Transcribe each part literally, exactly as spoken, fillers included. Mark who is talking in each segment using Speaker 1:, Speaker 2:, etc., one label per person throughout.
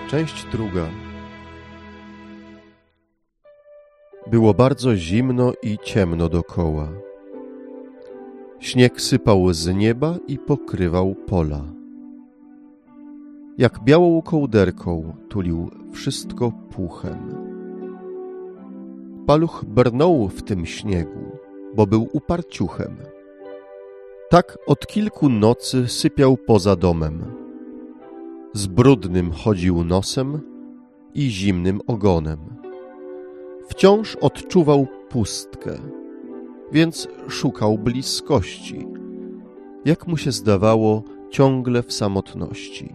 Speaker 1: Część druga. Było bardzo zimno i ciemno dokoła. Śnieg sypał z nieba i pokrywał pola. Jak białą kołderką tulił wszystko puchem. Paluch brnął w tym śniegu, bo był uparciuchem. Tak od kilku nocy sypiał poza domem. Z brudnym chodził nosem i zimnym ogonem. Wciąż odczuwał pustkę, więc szukał bliskości, jak mu się zdawało, ciągle w samotności.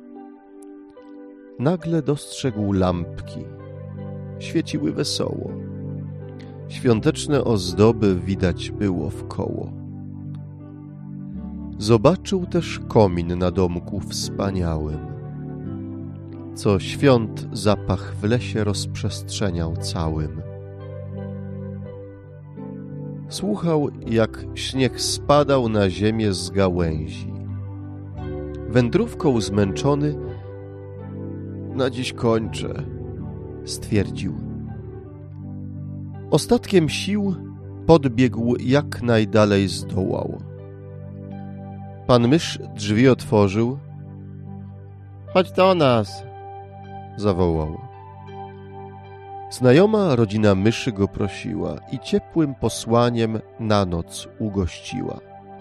Speaker 1: Nagle dostrzegł lampki. Świeciły wesoło. Świąteczne ozdoby widać było wkoło. Zobaczył też komin na domku wspaniałym, co świąt zapach w lesie rozprzestrzeniał całym. Słuchał, jak śnieg spadał na ziemię z gałęzi. Wędrówką zmęczony, na dziś kończę, stwierdził. Ostatkiem sił podbiegł jak najdalej zdołał. Pan mysz drzwi otworzył. Chodź do nas, zawołał. Znajoma rodzina myszy go prosiła i ciepłym posłaniem na noc ugościła.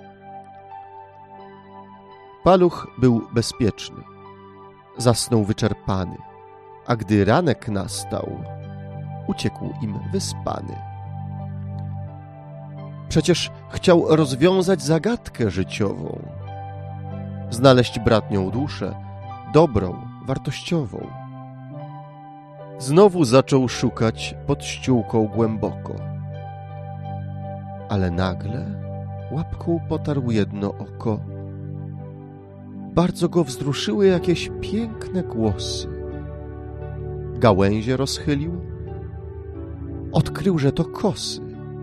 Speaker 1: Paluch był bezpieczny. Zasnął wyczerpany, a gdy ranek nastał, uciekł im wyspany. Przecież chciał rozwiązać zagadkę życiową, znaleźć bratnią duszę, dobrą, wartościową. Znowu zaczął szukać pod ściółką głęboko, ale nagle łapką potarł jedno oko. Bardzo go wzruszyły jakieś piękne głosy. Gałęzie rozchylił, odkrył, że to kosy.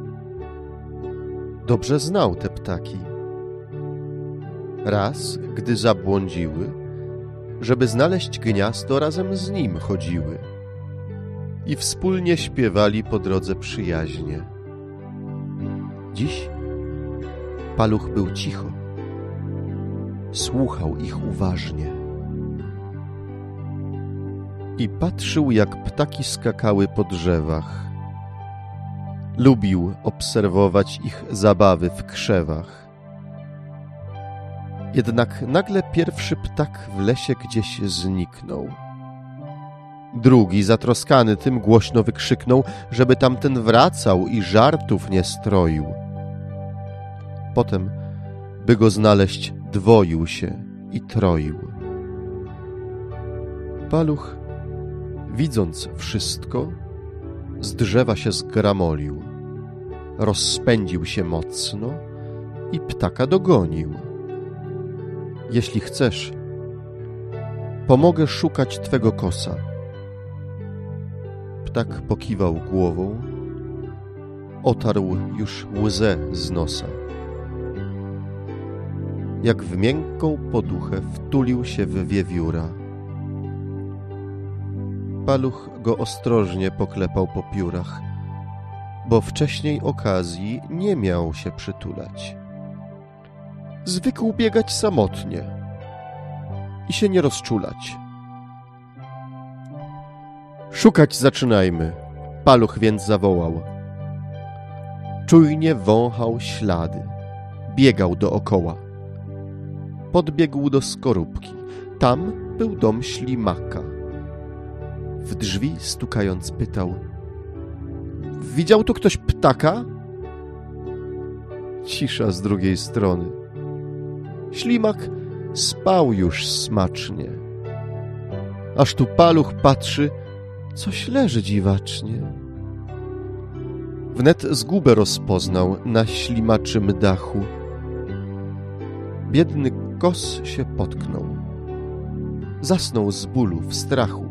Speaker 1: Dobrze znał te ptaki. Raz, gdy zabłądziły, żeby znaleźć gniazdo, razem z nim chodziły i wspólnie śpiewali po drodze przyjaźnie. Dziś Paluch był cicho. Słuchał ich uważnie i patrzył, jak ptaki skakały po drzewach. Lubił obserwować ich zabawy w krzewach. Jednak nagle pierwszy ptak w lesie gdzieś zniknął. Drugi, zatroskany tym, głośno wykrzyknął, żeby tamten wracał i żartów nie stroił. Potem, by go znaleźć, dwoił się i troił. Paluch, widząc wszystko, z drzewa się zgramolił, rozpędził się mocno i ptaka dogonił. Jeśli chcesz, pomogę szukać twego kosa. Ptak pokiwał głową, otarł już łzę z nosa. Jak w miękką poduchę wtulił się w wiewióra. Paluch go ostrożnie poklepał po piórach, bo wcześniej okazji nie miał się przytulać. Zwykł biegać samotnie i się nie rozczulać. Szukać zaczynajmy, Paluch więc zawołał. Czujnie wąchał ślady, biegał dookoła. Podbiegł do skorupki. Tam był dom ślimaka. W drzwi stukając pytał: widział tu ktoś ptaka? Cisza z drugiej strony. Ślimak spał już smacznie. Aż tu Paluch patrzy, coś leży dziwacznie. Wnet zgubę rozpoznał na ślimaczym dachu. Biedny kos się potknął. Zasnął z bólu, w strachu.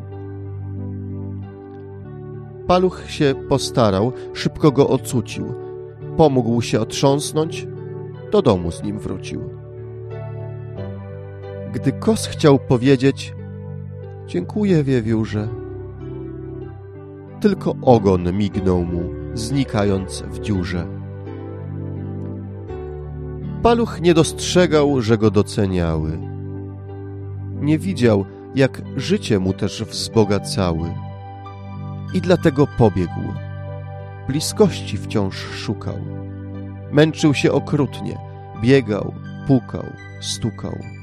Speaker 1: Paluch się postarał, szybko go ocucił. Pomógł się otrząsnąć, do domu z nim wrócił. Gdy kos chciał powiedzieć, Dziękuję, wiewiórze. Tylko ogon mignął mu, znikając w dziurze. Paluch nie dostrzegał, że go doceniały. Nie widział, jak życie mu też wzbogacały. I dlatego pobiegł. Bliskości wciąż szukał. Męczył się okrutnie, biegał, pukał, stukał.